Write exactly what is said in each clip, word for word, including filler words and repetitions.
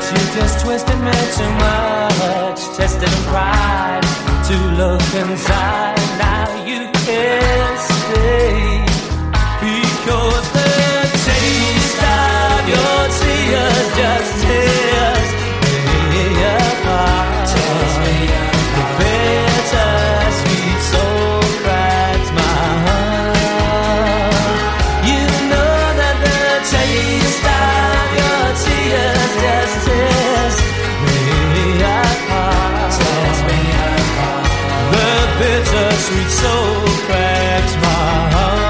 You just twisted me too much, tested pride to look inside. Now you can't stay because the taste of your tears just tears me apart. Tears me apart. The bitter sweet soul cracks my heart. You know that the taste of your tears just tears me apart. Tears me apart. The bitter sweet soul cracks my heart.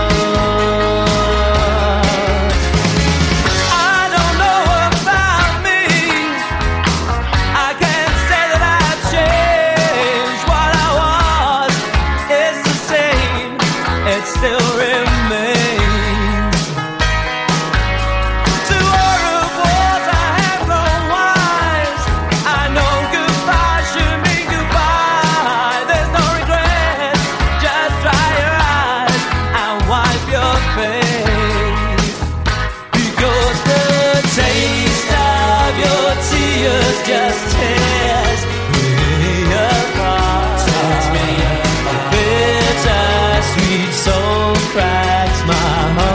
Just tears me apart. Tears me apart. Bitter sweet soul cracks my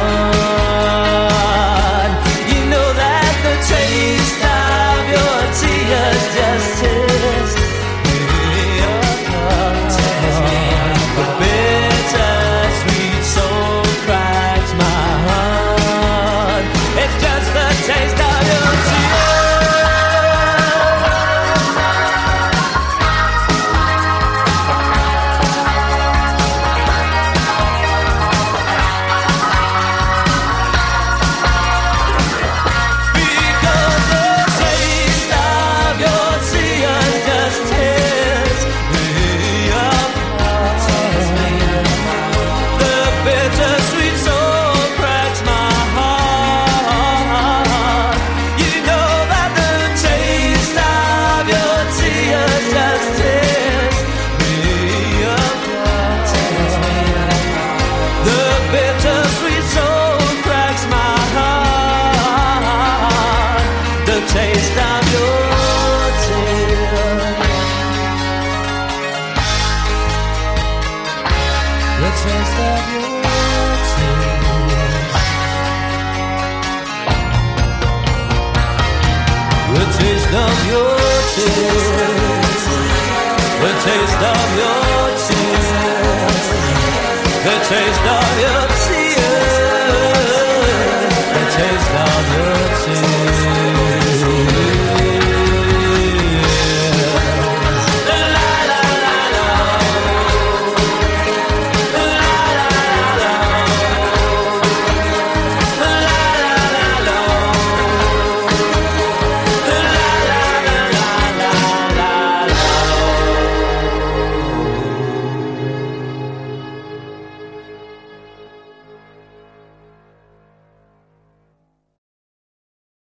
heart. You know that the taste of your tears just tears me apart. Tears me apart. The bitter sweet soul cracks my heart. It's just the taste of your tears. Taste of your tears. The taste of your tears. The taste of your tears. The taste of your tears. The taste of